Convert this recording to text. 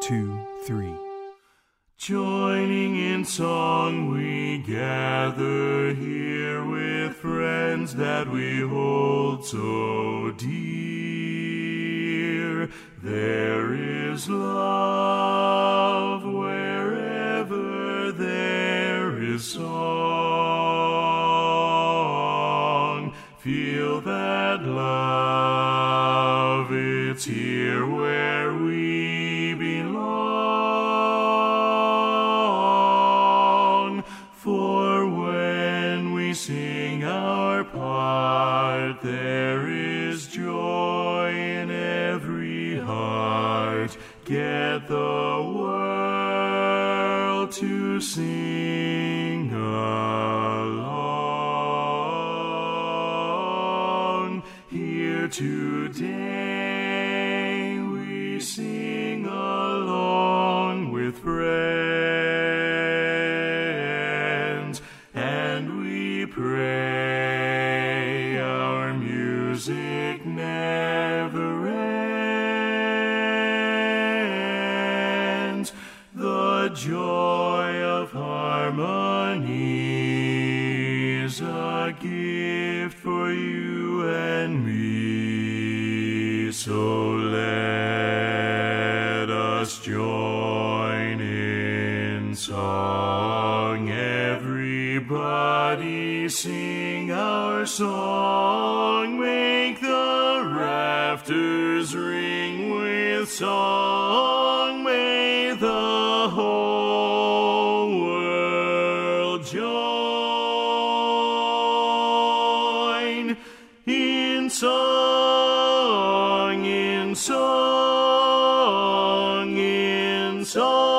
2, 3. Joining in song we gather here with friends that we hold so dear. There is love wherever there is song. Feel that love, it's here where we belong. For when we sing our part, there is joy in every heart. Get the world to sing along. Here today we sing along with friends, and we pray our music never ends. The joy of harmony is a gift for you and me. So let us join in song. Everybody sing our song. Make the rafters ring with song. May the whole world join in song, in song, in song.